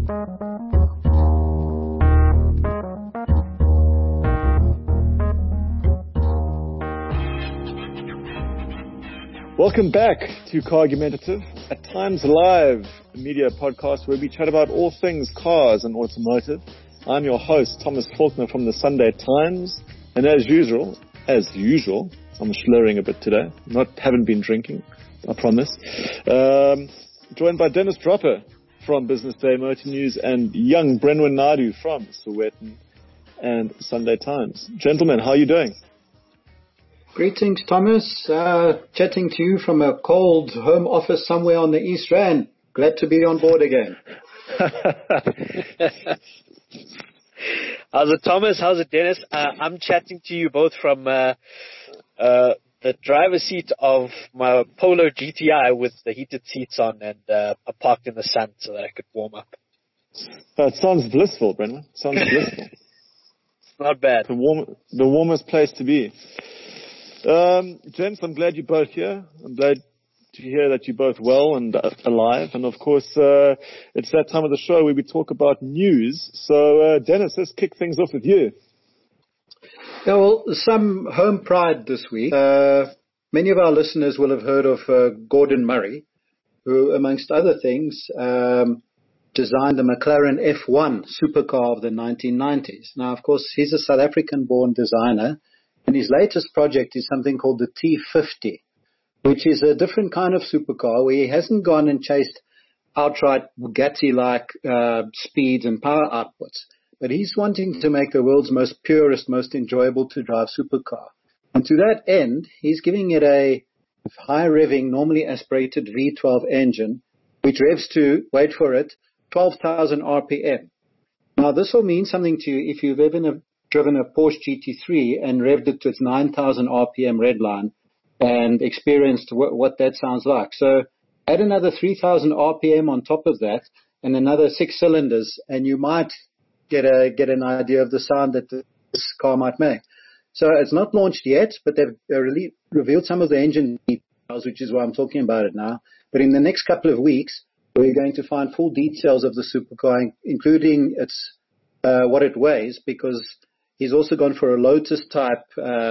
Welcome back to Cargumentative, at Times Live, a media podcast where we chat about all things cars and automotive. I'm your host, Thomas Faulkner from the Sunday Times, and as usual, I'm slurring a bit today. Haven't been drinking, I promise. Joined by Dennis Dropper from Business Day Motor News and young Brenwyn Nadu from Sowetan and Sunday Times. Gentlemen, how are you doing? Greetings, Thomas. Chatting to you from a cold home office somewhere on the East Rand. Glad to be on board again. How's it, Thomas? How's it, Dennis? I'm chatting to you both from the driver's seat of my Polo GTI with the heated seats on and I parked in the sun so that I could warm up. It sounds blissful, Brendan. Sounds blissful. It's not bad. The warmest place to be. Gents, I'm glad you're both here. I'm glad to hear that you're both well and alive. And of course, it's that time of the show where we talk about news. So, Dennis, let's kick things off with you. Yeah, well, some home pride this week. Many of our listeners will have heard of Gordon Murray, who, amongst other things, designed the McLaren F1 supercar of the 1990s. Now, of course, he's a South African-born designer. And his latest project is something called the T50, which is a different kind of supercar where he hasn't gone and chased outright Bugatti-like speeds and power outputs. But he's wanting to make the world's most purest, most enjoyable to drive supercar. And to that end, he's giving it a high-revving, normally aspirated V12 engine, which revs to, wait for it, 12,000 RPM. Now, this will mean something to you if you've ever driven a Porsche GT3 and revved it to its 9,000 RPM redline and experienced what that sounds like. So add another 3,000 RPM on top of that and another 6 cylinders, and you might get an idea of the sound that this car might make. So it's not launched yet, but they've really revealed some of the engine details, which is why I'm talking about it now. But in the next couple of weeks, we're going to find full details of the supercar, including its what it weighs, because he's also gone for a Lotus-type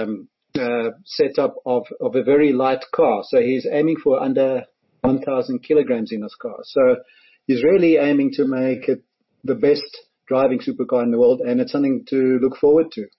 setup of a very light car. So he's aiming for under 1,000 kilograms in this car. So he's really aiming to make it the best driving supercar in the world, and it's something to look forward to.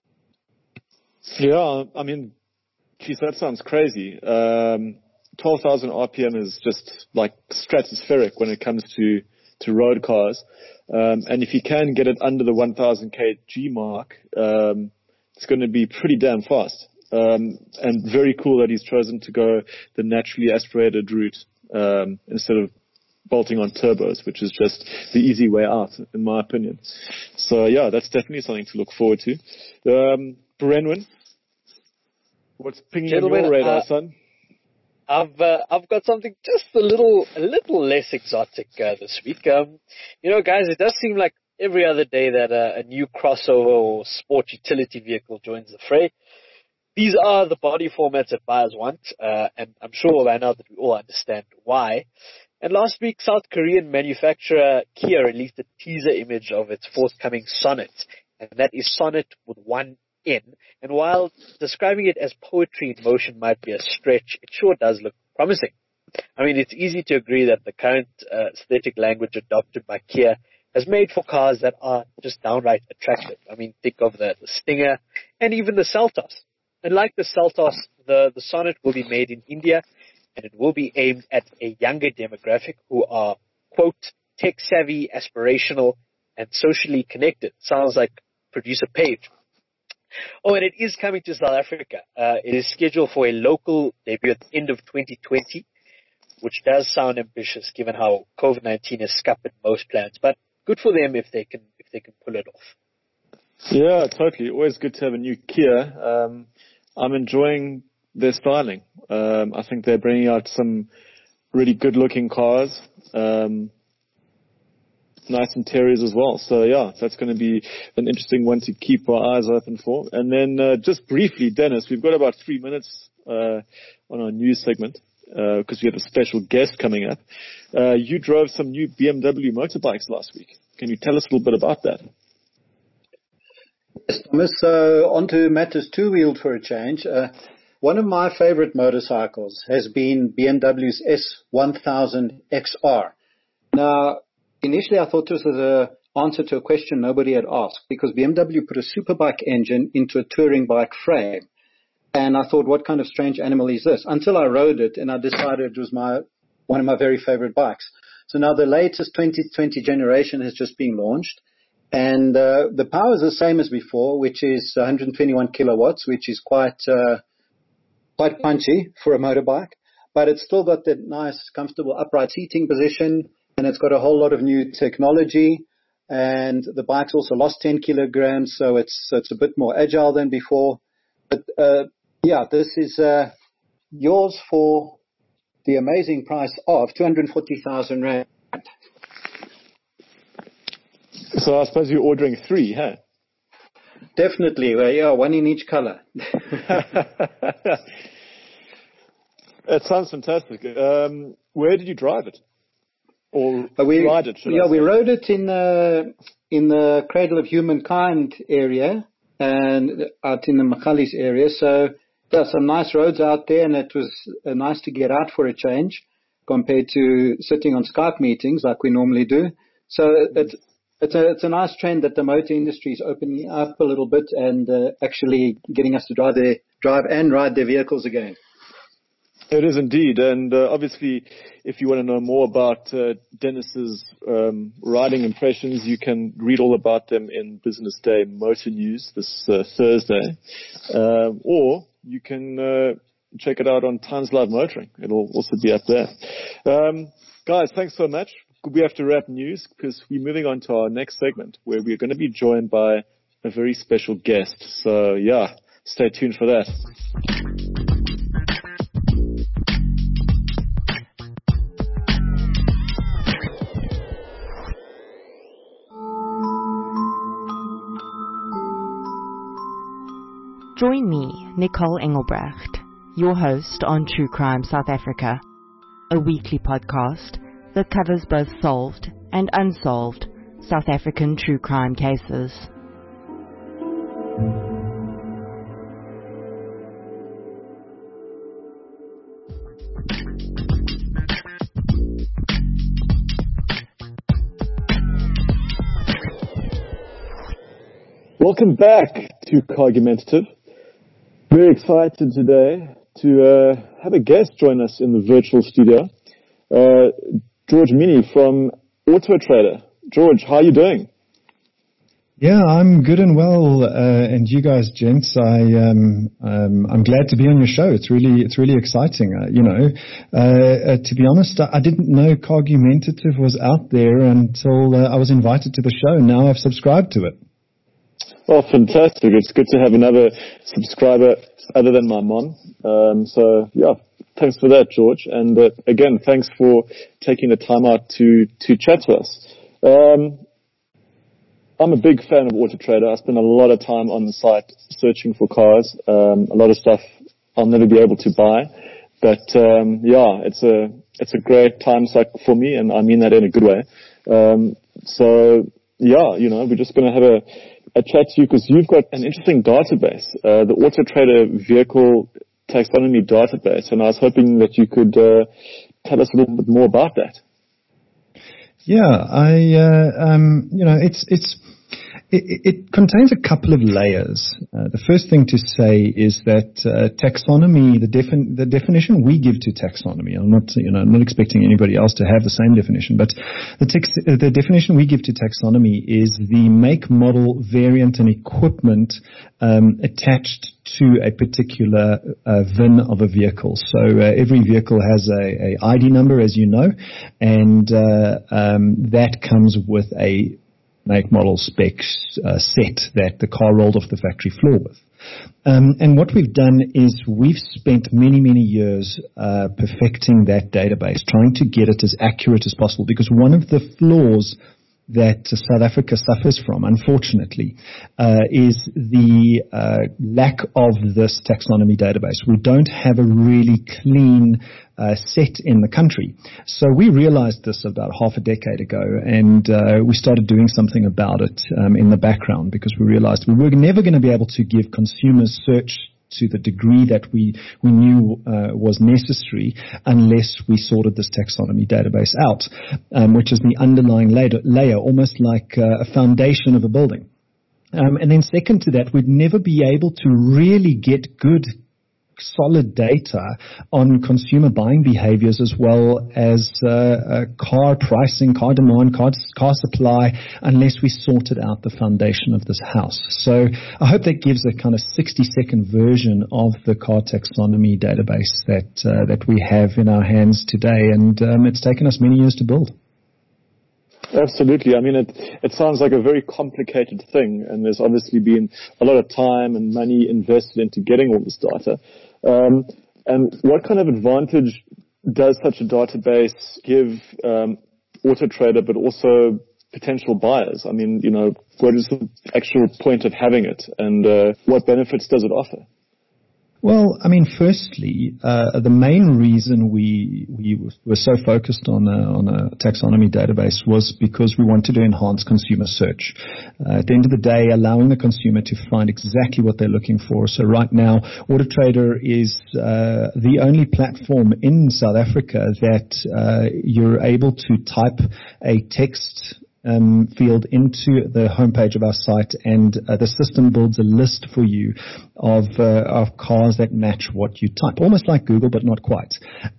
Yeah, I mean, geez, that sounds crazy. 12,000 RPM is just like stratospheric when it comes to road cars. And if you can get it under the 1,000 kg mark, it's going to be pretty damn fast. And very cool that he's chosen to go the naturally aspirated route, instead of bolting on turbos, which is just the easy way out, in my opinion. So yeah, that's definitely something to look forward to. Brenwyn, what's pinging on your radar, son? I've got something just a little less exotic this week. Guys, it does seem like every other day that a new crossover or sport utility vehicle joins the fray. These are the body formats that buyers want, and I'm sure by now that we all understand why. And last week, South Korean manufacturer Kia released a teaser image of its forthcoming Sonnet, and that is Sonnet with one N. And while describing it as poetry in motion might be a stretch, it sure does look promising. I mean, it's easy to agree that the current aesthetic language adopted by Kia has made for cars that are just downright attractive. I mean, think of the Stinger and even the Seltos. And like the Seltos, the Sonnet will be made in India, and it will be aimed at a younger demographic who are, quote, tech-savvy, aspirational, and socially connected. Sounds like producer Page. Oh, and it is coming to South Africa. It is scheduled for a local debut at the end of 2020, which does sound ambitious given how COVID-19 has scuppered most plans. But good for them if they can pull it off. Yeah, totally. Always good to have a new Kia. I'm enjoying their styling. I think they're bringing out some really good-looking cars. Nice interiors as well. So yeah, that's going to be an interesting one to keep our eyes open for. And then just briefly, Dennis, we've got about 3 minutes on our news segment. because we have a special guest coming up. You drove some new BMW motorbikes last week. Can you tell us a little bit about that? Yes, Thomas. So on to matters two-wheeled for a change. One of my favorite motorcycles has been BMW's S1000 XR. Now, initially I thought this was an answer to a question nobody had asked, because BMW put a superbike engine into a touring bike frame. And I thought, what kind of strange animal is this? Until I rode it and I decided it was one of my very favorite bikes. So now the latest 2020 generation has just been launched. And the power is the same as before, which is 121 kilowatts, which is quite punchy for a motorbike. But it's still got that nice, comfortable upright seating position. And it's got a whole lot of new technology. And the bike's also lost 10 kilograms, so it's a bit more agile than before. But yeah, this is yours for the amazing price of 240,000 Rand. So I suppose you're ordering 3, huh? Definitely. Well, yeah, one in each color. It sounds fantastic. Where did you drive it? Or ride it? Yeah, we rode it in the Cradle of Humankind area and out in the Machalis area. So there are some nice roads out there, and it was nice to get out for a change compared to sitting on Skype meetings like we normally do. So it's a nice trend that the motor industry is opening up a little bit and actually getting us to drive and ride their vehicles again. It is indeed, and obviously, if you want to know more about Dennis's riding impressions, you can read all about them in Business Day Motor News this Thursday, or you can check it out on Times Live Motoring. It'll also be up there. Guys, thanks so much. We have to wrap news because we're moving on to our next segment where we're going to be joined by a very special guest. So, yeah, stay tuned for that. Join me, Nicole Engelbrecht, your host on True Crime South Africa, a weekly podcast that covers both solved and unsolved South African true crime cases. Welcome back to Cargumentative. Very excited today to have a guest join us in the virtual studio, George Mini from Auto Trader. George, how are you doing? Yeah, I'm good and well, and you guys, gents, I'm glad to be on your show. It's really exciting. To be honest, I didn't know Cargumentative was out there until I was invited to the show. Now I've subscribed to it. Well, fantastic. It's good to have another subscriber other than my mom. So, yeah, thanks for that, George. And again, thanks for taking the time out to chat to us. I'm a big fan of Auto Trader. I spend a lot of time on the site searching for cars. A lot of stuff I'll never be able to buy. But, yeah, it's a great time cycle for me, and I mean that in a good way. So, yeah, we're just going to have a chat to you because you've got an interesting database, the Auto Trader Vehicle Taxonomy Database, and I was hoping that you could tell us a little bit more about that. Yeah, it contains a couple of layers. The first thing to say is that taxonomy, the definition we give to taxonomy, I'm not expecting anybody else to have the same definition, but the definition we give to taxonomy is the make, model, variant, and equipment attached to a particular VIN of a vehicle. So every vehicle has a ID number, as you know, and that comes with a make, model, specs set that the car rolled off the factory floor with. And what we've done is we've spent many years perfecting that database, trying to get it as accurate as possible, because one of the flaws that South Africa suffers from, unfortunately, is the lack of this taxonomy database. We don't have a really clean set in the country. So we realized this about half a decade ago, and we started doing something about it in the background, because we realized we were never going to be able to give consumers search to the degree that we knew was necessary unless we sorted this taxonomy database out, which is the underlying layer, almost like a foundation of a building. And then second to that, we'd never be able to really get good solid data on consumer buying behaviors, as well as car pricing, car demand, car supply, unless we sorted out the foundation of this house. So I hope that gives a kind of 60-second version of the car taxonomy database that we have in our hands today, and it's taken us many years to build. Absolutely. I mean, it sounds like a very complicated thing, and there's obviously been a lot of time and money invested into getting all this data. And what kind of advantage does such a database give Auto Trader, but also potential buyers? I mean, what is the actual point of having it, and what benefits does it offer? Well, I mean, firstly, the main reason we were so focused on a taxonomy database was because we wanted to enhance consumer search. At the end of the day, allowing the consumer to find exactly what they're looking for. So right now, Auto Trader is the only platform in South Africa that you're able to type a text field into the homepage of our site, and the system builds a list for you of cars that match what you type, almost like Google, but not quite.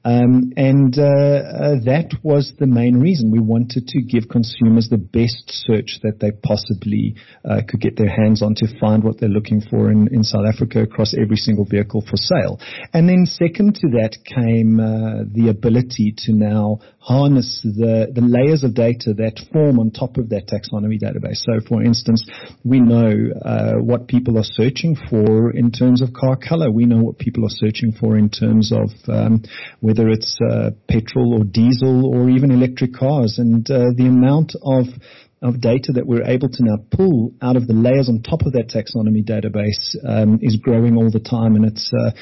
That was the main reason we wanted to give consumers the best search that they possibly could get their hands on to find what they're looking for in South Africa across every single vehicle for sale. And then second to that came the ability to now harness the layers of data that form on top of that taxonomy database. So, for instance, we know what people are searching for in terms of car color. We know what people are searching for in terms of whether it's petrol or diesel or even electric cars. And the amount of data that we're able to now pull out of the layers on top of that taxonomy database is growing all the time, and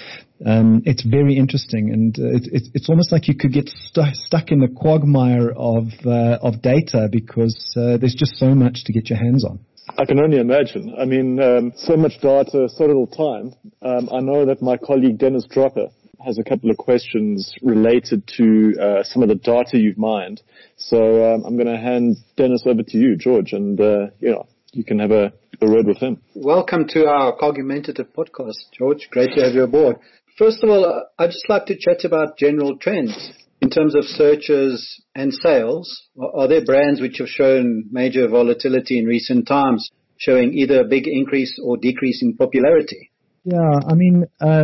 it's very interesting, and it's almost like you could get stuck in the quagmire of data, because there's just so much to get your hands on. I can only imagine. I mean, so much data, so little time. I know that my colleague Dennis Dropper has a couple of questions related to some of the data you've mined. So I'm going to hand Dennis over to you, George, and you can have a word with him. Welcome to our Cogumentative podcast, George. Great to have you aboard. First of all, I'd just like to chat about general trends in terms of searches and sales. Are there brands which have shown major volatility in recent times, showing either a big increase or decrease in popularity? Yeah, I mean,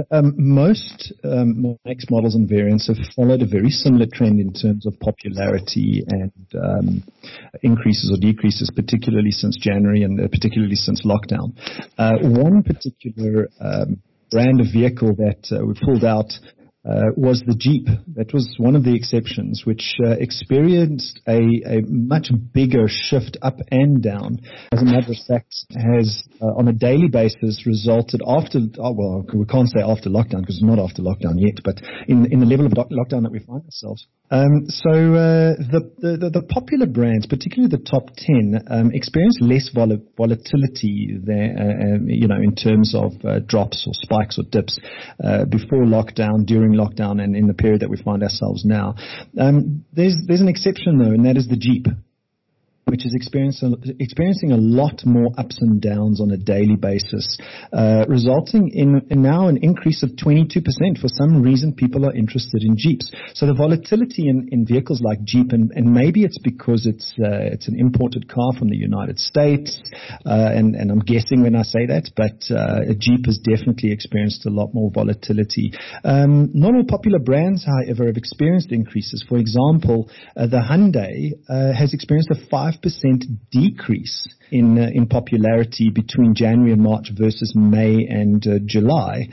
most makes, models, and variants have followed a very similar trend in terms of popularity and increases or decreases, particularly since January and particularly since lockdown. One particular brand of vehicle that we pulled out was the Jeep. That was one of the exceptions, which experienced a much bigger shift up and down. As a matter of fact, has on a daily basis resulted after, we can't say after lockdown because it's not after lockdown yet, but in the level of lockdown that we find ourselves. So the popular brands, particularly the top 10, experienced less volatility there, in terms of drops or spikes or dips before lockdown, during lockdown, and in the period that we find ourselves now. There's an exception though, and that is the Jeep, which is experiencing a lot more ups and downs on a daily basis, resulting in now an increase of 22%. For some reason, people are interested in Jeeps. So the volatility in vehicles like Jeep, and maybe it's because it's an imported car from the United States, and I'm guessing when I say that, but a Jeep has definitely experienced a lot more volatility. Not all popular brands, however, have experienced increases. For example, the Hyundai has experienced a 5% decrease in popularity between January and March versus May and July.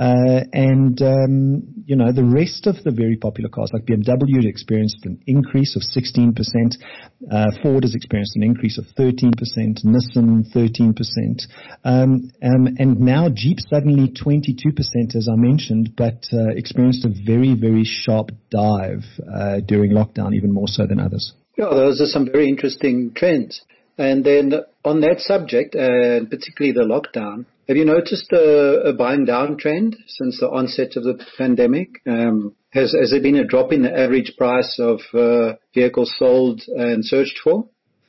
The rest of the very popular cars, like BMW, experienced an increase of 16%. Ford has experienced an increase of 13%. Nissan, 13%. And now Jeep suddenly 22%, as I mentioned, but experienced a very, very sharp dive during lockdown, even more so than others. Yeah, those are some very interesting trends. And then on that subject, and particularly the lockdown, have you noticed a buying down trend since the onset of the pandemic? Has there been a drop in the average price of vehicles sold and searched for?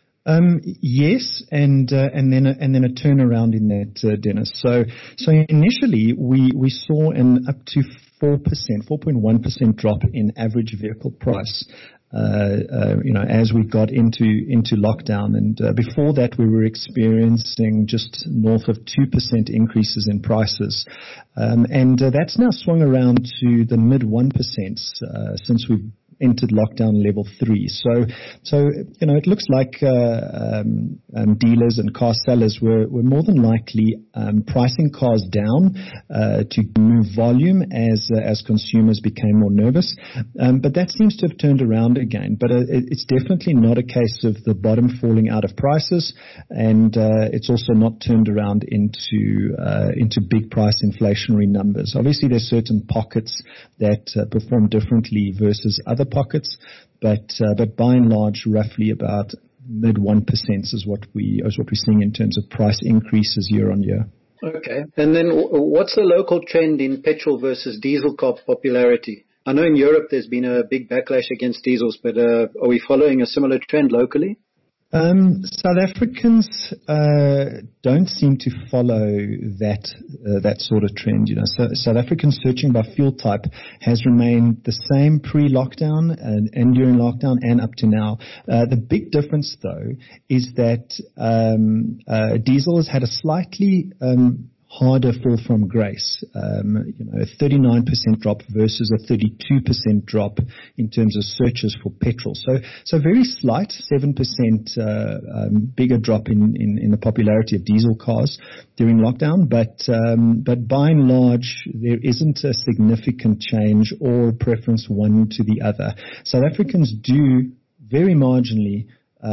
Yes, and then a turnaround in that, Dennis. So initially we saw an up to 4.1% drop in average vehicle price. As we got into lockdown, and before that we were experiencing just north of 2% increases in prices, and that's now swung around to the mid 1% since we've entered lockdown level 3. So it looks like dealers and car sellers were more than likely pricing cars down to move volume as consumers became more nervous. But that seems to have turned around again. But it's definitely not a case of the bottom falling out of prices, and it's also not turned around into big price inflationary numbers. Obviously, there's certain pockets that perform differently versus other pockets, but by and large, roughly about mid 1% is what we're seeing in terms of price increases year on year. Okay, and then what's the local trend in petrol versus diesel car popularity? I know in Europe there's been a big backlash against diesels, but are we following a similar trend locally? South Africans don't seem to follow that sort of trend. South African searching by fuel type has remained the same pre-lockdown and during lockdown and up to now. The big difference, though, is that diesel has had a slightly harder fall from grace, a 39% drop versus a 32% drop in terms of searches for petrol. So very slight, 7% bigger drop in the popularity of diesel cars during lockdown, but by and large, there isn't a significant change or preference one to the other. South Africans do very marginally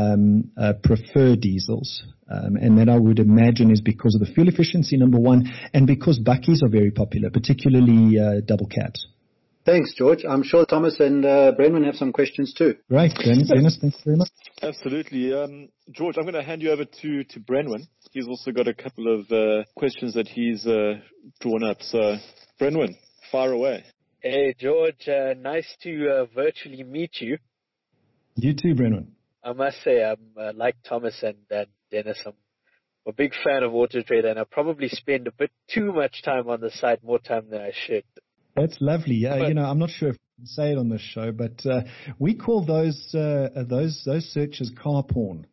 prefer diesels, and that I would imagine is because of the fuel efficiency, number one, and because bakkies are very popular, particularly double cabs. Thanks, George. I'm sure Thomas and Brenwan have some questions too. Right, Dennis, thanks very much. Absolutely. George, I'm going to hand you over to Brenwan. He's also got a couple of questions that he's drawn up. So, Brenwan, fire away. Hey, George. Nice to virtually meet you. You too, Brenwan. I must say, I'm like Thomas and Dennis, I'm a big fan of AutoTrader, and I probably spend a bit too much time on the site, more time than I should. That's lovely. Yeah, I'm not sure if I can say it on this show, but we call those searches car porn.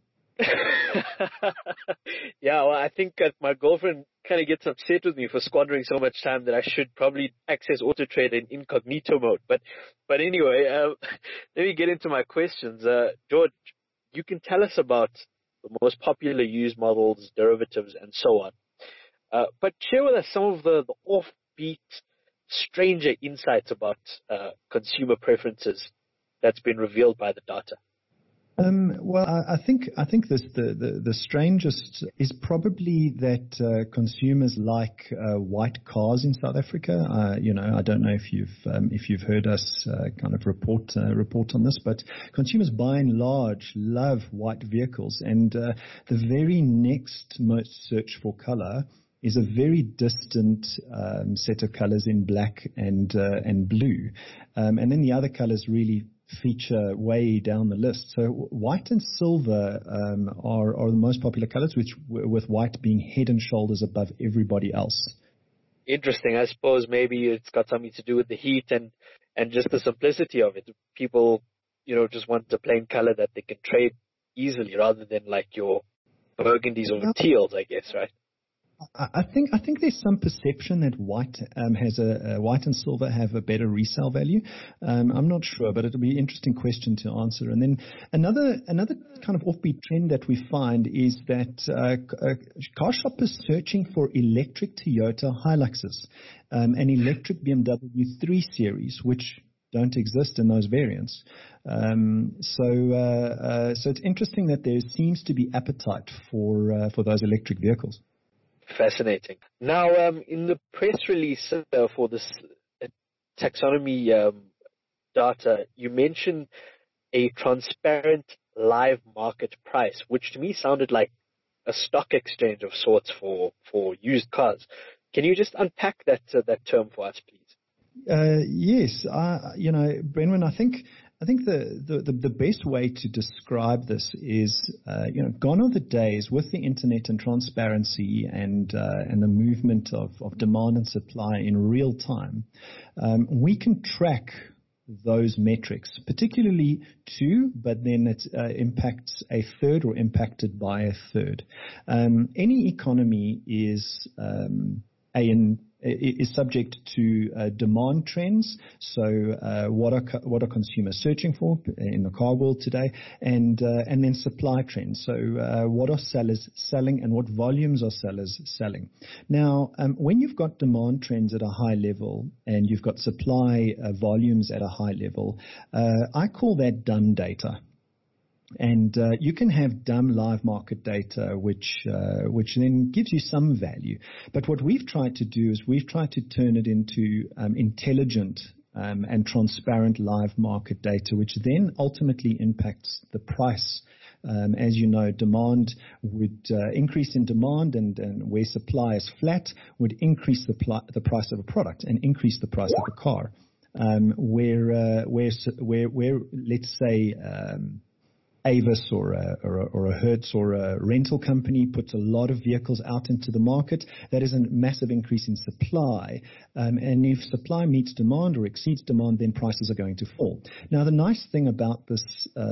Yeah, well, I think my girlfriend kind of gets upset with me for squandering so much time that I should probably access AutoTrader in incognito mode. But anyway, let me get into my questions. George, you can tell us about the most popular used models, derivatives, and so on. But share with us some of the offbeat, stranger insights about consumer preferences that's been revealed by the data. Well, I think the strangest is probably that consumers like white cars in South Africa. I don't know if you've heard us kind of report on this, but consumers by and large love white vehicles, and the very next most search for color is a very distant set of colors in black and blue, and then the other colors really feature way down the list. So white and silver are the most popular colors, with white being head and shoulders above everybody else. Interesting. I suppose maybe it's got something to do with the heat and just the simplicity of it. People, just want a plain color that they can trade easily rather than like your burgundies or teals, I guess, right? I think there's some perception that white white and silver have a better resale value. I'm not sure, but it'll be an interesting question to answer. And then another kind of offbeat trend that we find is that car shoppers searching for electric Toyota Hiluxes, and electric BMW 3 Series, which don't exist in those variants. So it's interesting that there seems to be appetite for those electric vehicles. Fascinating. Now, in the press release for this taxonomy data, you mentioned a transparent live market price, which to me sounded like a stock exchange of sorts for used cars. Can you just unpack that term for us, please? Yes. Brendan, I think the best way to describe this is, gone are the days with the internet and transparency and the movement of demand and supply in real time. We can track those metrics, particularly two, but then it impacts a third or impacted by a third. Any economy is subject to demand trends. So what are consumers searching for in the car world today, and then supply trends. So what are sellers selling and what volumes are sellers selling. Now, when you've got demand trends at a high level and you've got supply volumes at a high level, I call that dumb data. And you can have dumb live market data, which then gives you some value. But what we've tried to do is we've tried to turn it into intelligent and transparent live market data, which then ultimately impacts the price. As you know, demand would increase in demand, and where supply is flat would increase the price of a product and increase the price of a car. Where let's say Avis or a Hertz or a rental company puts a lot of vehicles out into the market, that is a massive increase in supply. And if supply meets demand or exceeds demand, then prices are going to fall. Now, the nice thing about this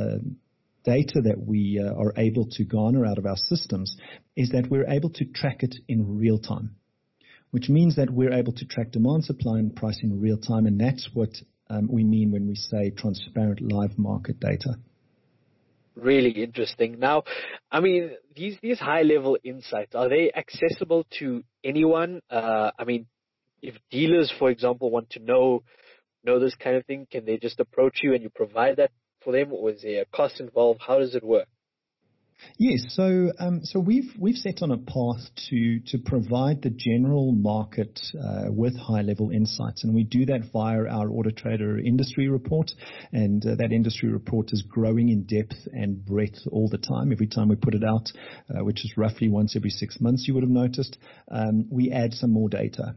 data that we are able to garner out of our systems is that we're able to track it in real time, which means that we're able to track demand, supply, and price in real time. And that's what we mean when we say transparent live market data. Really interesting. Now, I mean, these high-level insights, are they accessible to anyone? I mean, if dealers, for example, want to know this kind of thing, can they just approach you and you provide that for them, or is there a cost involved? How does it work? Yes, so we've set on a path to provide the general market with high-level insights, and we do that via our Auto Trader industry report, and that industry report is growing in depth and breadth all the time. Every time we put it out, which is roughly once every 6 months, you would have noticed, we add some more data.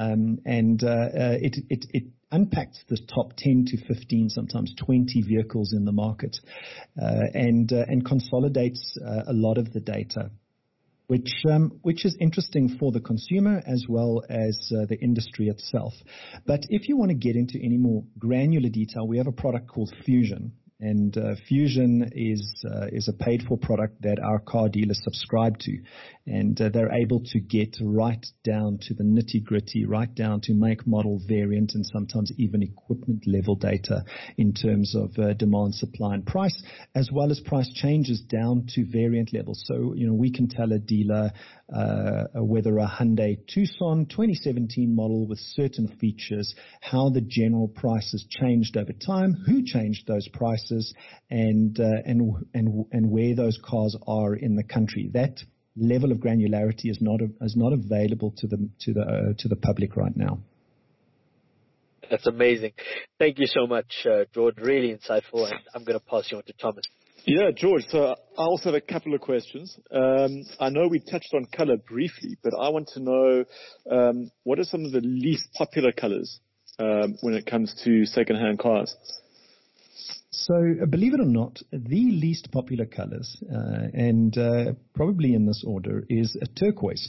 It unpacks the top 10 to 15, sometimes 20 vehicles in the market, and consolidates a lot of the data, which is interesting for the consumer as well as the industry itself. But if you want to get into any more granular detail, we have a product called Fusion. And Fusion is a paid-for product that our car dealers subscribe to, and they're able to get right down to the nitty-gritty, right down to make, model, variant, and sometimes even equipment-level data in terms of demand, supply, and price, as well as price changes down to variant levels. So, we can tell a dealer whether a Hyundai Tucson 2017 model with certain features, how the general price has changed over time, who changed those prices, and where those cars are in the country. That level of granularity is not available to the public right now. That's amazing. Thank you so much, George. Really insightful, and I'm going to pass you on to Thomas. Yeah, George, so I also have a couple of questions. I know we touched on color briefly, but I want to know what are some of the least popular colors when it comes to second-hand cars? So, believe it or not, the least popular colors, and probably in this order, is a turquoise.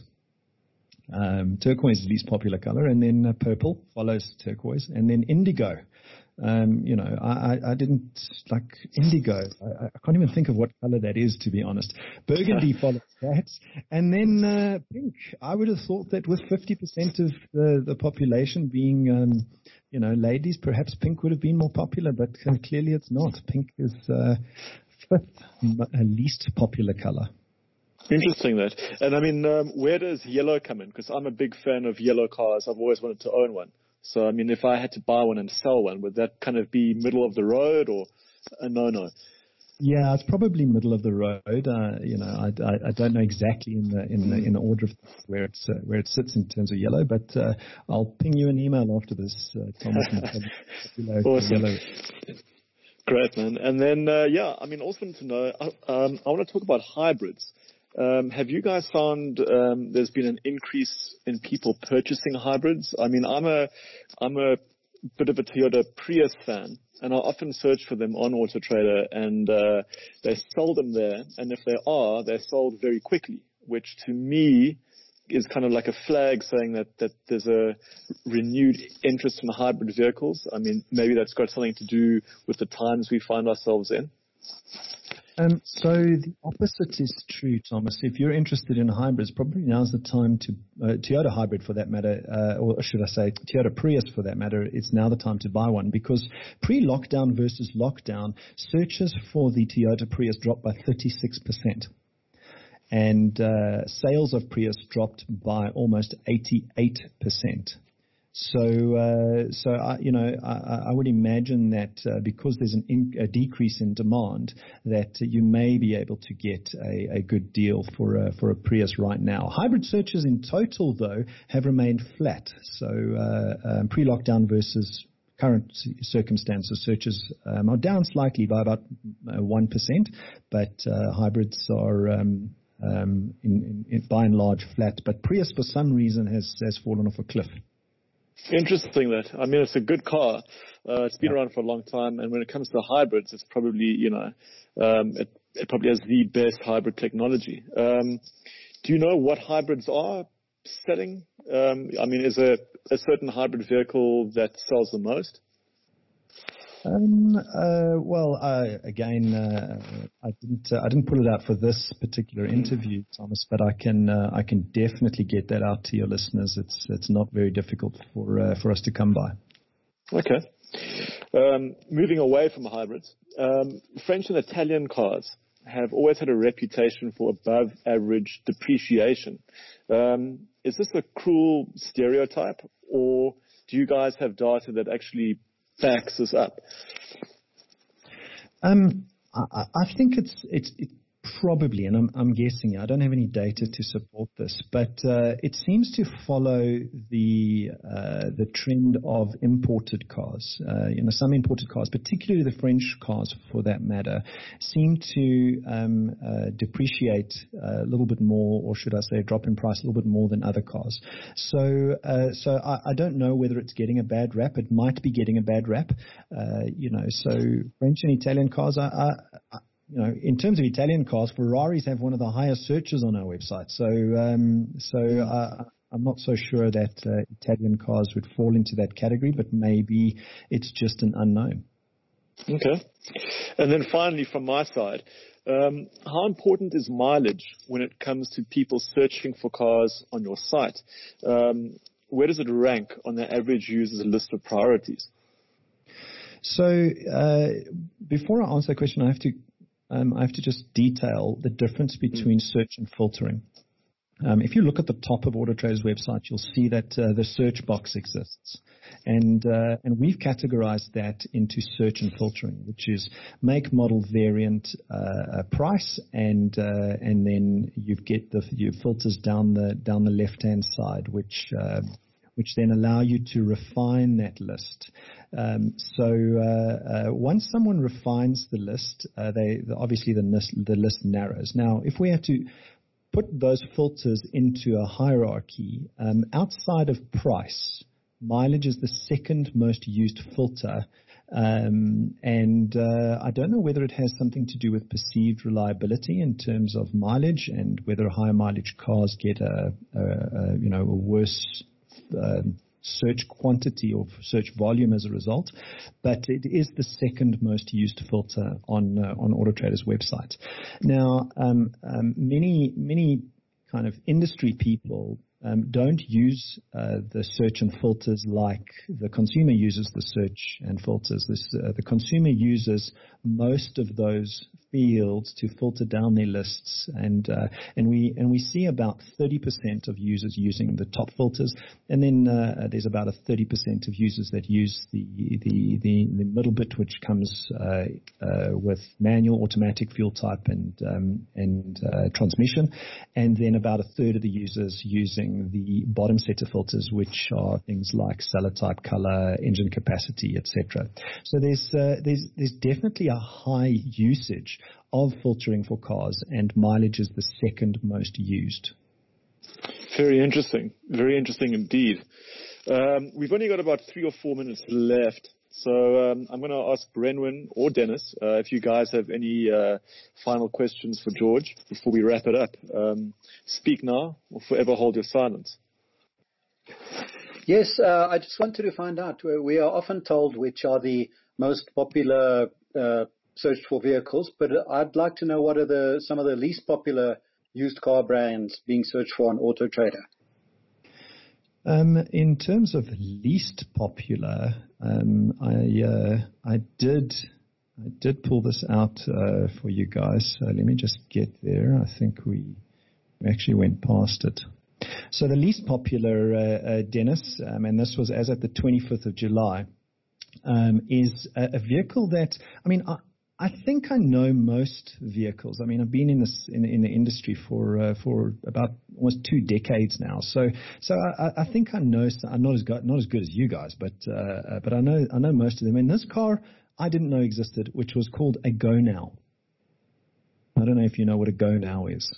Turquoise is the least popular color, and then purple follows turquoise, and then indigo I didn't like indigo. I can't even think of what color that is, to be honest. Burgundy followed that. And then pink. I would have thought that with 50% of the population being, ladies, perhaps pink would have been more popular, but clearly it's not. Pink is fifth least popular color. Interesting that. And I mean, where does yellow come in? Because I'm a big fan of yellow cars. I've always wanted to own one. So, I mean, if I had to buy one and sell one, would that kind of be middle of the road or a no-no? Yeah, it's probably middle of the road. I don't know exactly in the order of where it sits in terms of yellow, but I'll ping you an email after this, Thomas. Awesome. Yellow. Great, man. And then, I mean, also wanted to know, I want to talk about hybrids. Have you guys found there's been an increase in people purchasing hybrids? I mean, I'm a bit of a Toyota Prius fan, and I often search for them on AutoTrader, and they're seldom there. And if they are, they're sold very quickly, which to me is kind of like a flag saying that there's a renewed interest in hybrid vehicles. I mean, maybe that's got something to do with the times we find ourselves in. So the opposite is true, Thomas. If you're interested in hybrids, probably now's the time to Toyota hybrid for that matter, or should I say Toyota Prius for that matter. It's now the time to buy one because pre-lockdown versus lockdown, searches for the Toyota Prius dropped by 36%, and sales of Prius dropped by almost 88%. So I would imagine that because there's a decrease in demand, that you may be able to get a good deal for a Prius right now. Hybrid searches in total, though, have remained flat. So pre-lockdown versus current circumstances, searches are down slightly by about 1%, but hybrids are by and large flat. But Prius, for some reason, has fallen off a cliff. Interesting that. I mean, it's a good car. It's been around for a long time. And when it comes to hybrids, it's probably, it probably has the best hybrid technology. Do you know what hybrids are selling? I mean, is there a certain hybrid vehicle that sells the most? I didn't pull it out for this particular interview, Thomas, but I can definitely get that out to your listeners. It's not very difficult for us to come by. Okay. Moving away from hybrids, French and Italian cars have always had a reputation for above average depreciation. Is this a cruel stereotype, or do you guys have data that actually backs this up? I think it's probably, and I'm guessing, I don't have any data to support this, but it seems to follow the trend of imported cars. Some imported cars, particularly the French cars for that matter, seem to depreciate a little bit more, or should I say drop in price a little bit more than other cars. So I don't know whether it's getting a bad rap. It might be getting a bad rap. So French and Italian cars in terms of Italian cars, Ferraris have one of the highest searches on our website. So I'm not so sure that Italian cars would fall into that category, but maybe it's just an unknown. Okay. And then finally, from my side, how important is mileage when it comes to people searching for cars on your site? Where does it rank on the average user's list of priorities? So before I answer the question, I have to just detail the difference between search and filtering. If you look at the top of AutoTrader's website, you'll see that the search box exists, and we've categorized that into search and filtering, which is make, model, variant, price, and then you get your filters down the left hand side, which then allow you to refine that list. So once someone refines the list, obviously the list narrows. Now, if we had to put those filters into a hierarchy, outside of price, mileage is the second most used filter. And I don't know whether it has something to do with perceived reliability in terms of mileage, and whether higher mileage cars get a worse search quantity or search volume as a result, but it is the second most used filter on Auto Trader's website. Now, many kind of industry people don't use the search and filters like the consumer uses the search and filters. The consumer uses most of those fields to filter down their lists, and we see about 30% of users using the top filters, and then there's about a 30% of users that use the middle bit, which comes with manual, automatic, fuel type, and transmission, and then about a third of the users using the bottom set of filters, which are things like seller type, color, engine capacity, etc. So there's definitely a high usage of filtering for cars, and mileage is the second most used. Very interesting indeed. We've only got about 3 or 4 minutes left. So I'm going to ask Brenwyn or Dennis if you guys have any final questions for George before we wrap it up. Speak now or forever hold your silence. Yes, I just wanted to find out. We are often told which are the most popular searched for vehicles, but I'd like to know what are some of the least popular used car brands being searched for on Auto Trader. In terms of least popular, I did pull this out for you guys. Let me just get there. I think we actually went past it. So the least popular, Dennis, and this was as at the 25th of July, is a vehicle that, I think I know most vehicles. I've been in the industry for about almost 2 decades now. So I think I know. I'm not as good as you guys, but I know most of them. And this car I didn't know existed, which was called a Go Now. I don't know if you know what a Go Now is.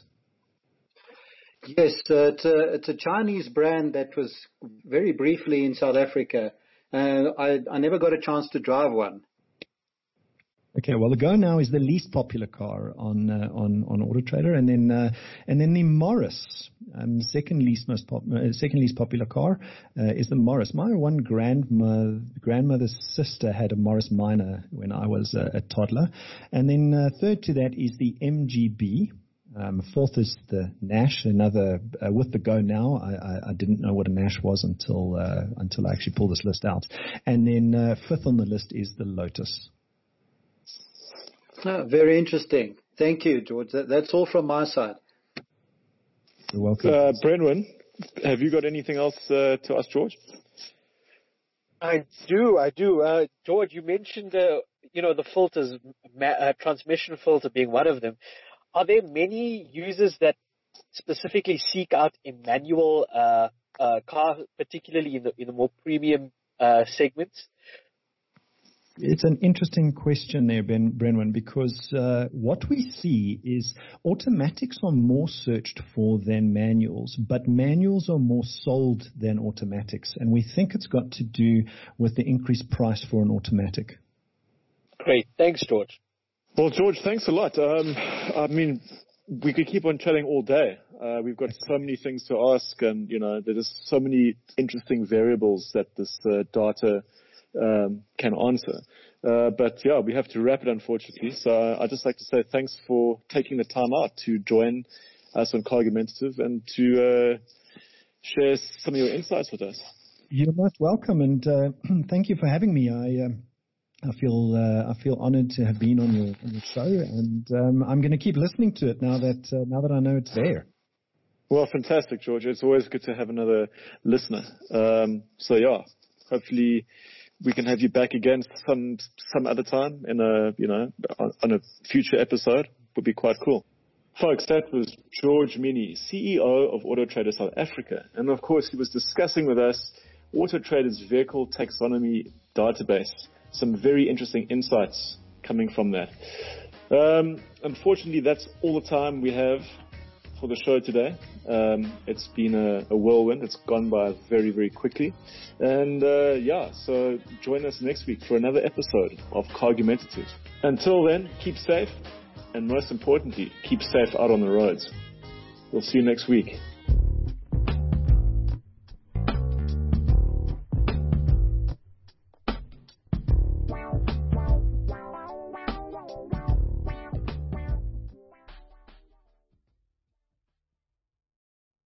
Yes, it's a Chinese brand that was very briefly in South Africa. I never got a chance to drive one. Okay, well, the Go Now is the least popular car on Auto Trader, and then the Morris, second least popular car is the Morris. My one grandmother's sister had a Morris Minor when I was a toddler, and then third to that is the MGB. Fourth is the Nash, another with the Go Now. I didn't know what a Nash was until I actually pulled this list out, and then fifth on the list is the Lotus. Very interesting. Thank you, George. That's all from my side. You're welcome. Brenwyn, have you got anything else to ask George? I do. George, you mentioned, the filters, transmission filter being one of them. Are there many users that specifically seek out a manual car, particularly in the more premium segments? It's an interesting question there, Brenwyn, because what we see is automatics are more searched for than manuals, but manuals are more sold than automatics, and we think it's got to do with the increased price for an automatic. Great. Thanks, George. Well, George, thanks a lot. We could keep on chatting all day. We've got so many things to ask, and, there's so many interesting variables that this data can answer. But yeah, we have to wrap it, unfortunately. So I'd just like to say thanks for taking the time out to join us on Cargumentative and to share some of your insights with us. You're most welcome, and thank you for having me. I feel honored to have been on your show, and I'm going to keep listening to it now that I know it's there. Well, fantastic, George. It's always good to have another listener. So yeah, hopefully we can have you back again some other time on a future episode. Would be quite cool. Folks, that was George Minnie, CEO of Auto Trader South Africa. And of course, he was discussing with us Auto Trader's vehicle taxonomy database. Some very interesting insights coming from that. Unfortunately, that's all the time we have for the show today. It's been a whirlwind. It's gone by very, very quickly. And so join us next week for another episode of Cargumentative. Until then, keep safe, and most importantly, keep safe out on the roads. We'll see you next week.